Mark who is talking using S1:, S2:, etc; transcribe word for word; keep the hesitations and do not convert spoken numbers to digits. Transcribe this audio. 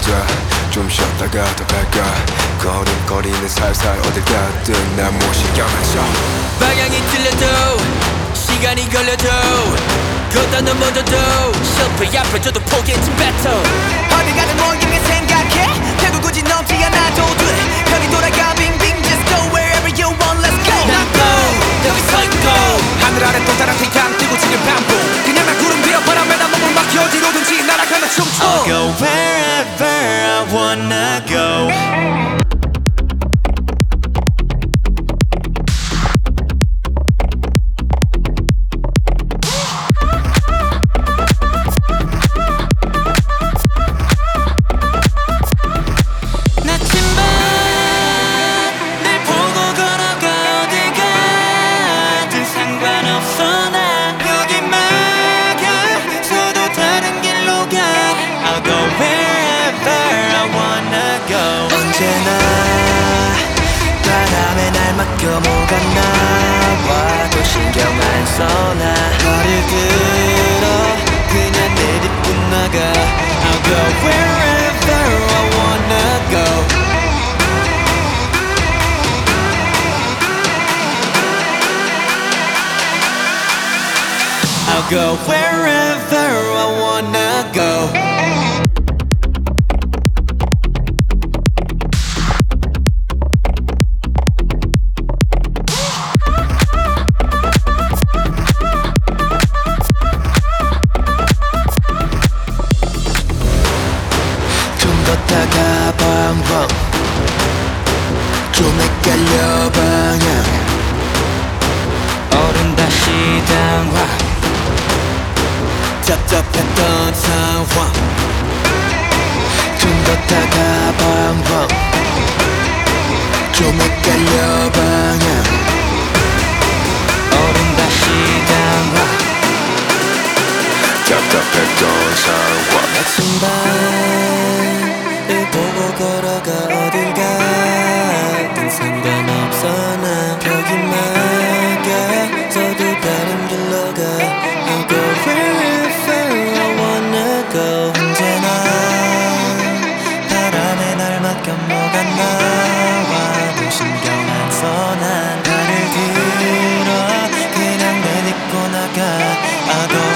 S1: 가자 좀 쉬었다가 더 갈까 걸음거리는 살살 어딜 가든 난 뭐 신경 안 써
S2: 방향이 틀려도 시간이 걸려도 걷다 넘어져도 실패 앞에 저도 포기했진 battle
S3: 어디 가든 모임에 생각해 결국 굳이 넘지 않아도 돼 별이 돌아가 빙빙 just go wherever you want let's go
S2: 난 go 여기 서 있고
S3: 하늘 아래 또 다른 태양 뜨고 지는 반복 그냥 난 구름 뒤로 바람에다 몸을 맡겨 어디로든지 날아가며 춤춰
S2: I'll go wherever I wanna go
S3: 바람에 날 맡겨 뭐가 나와도 신경 안 써 나 너를 들어 그냥 내딛고 나가 I'll go wherever I wanna go I'll go wherever I wanna go 걷다가 방황 좀 헷갈려 방향 어른 다시 당황 답답했던 상황 좀 걷다가 방황 좀 헷갈려 방향 어른 다시 당황
S1: 답답했던 상황
S3: 아침 밤을 보고 걸어가 어딜 가든 상관없어 난 벽이 막아서도 다른 길로 가 I'll go wherever I wanna go 언제나 바람에 날 맡겨 뭐가 나와도 신경 안 써 난 나를 들어 그냥 내딛고 나가 I'll go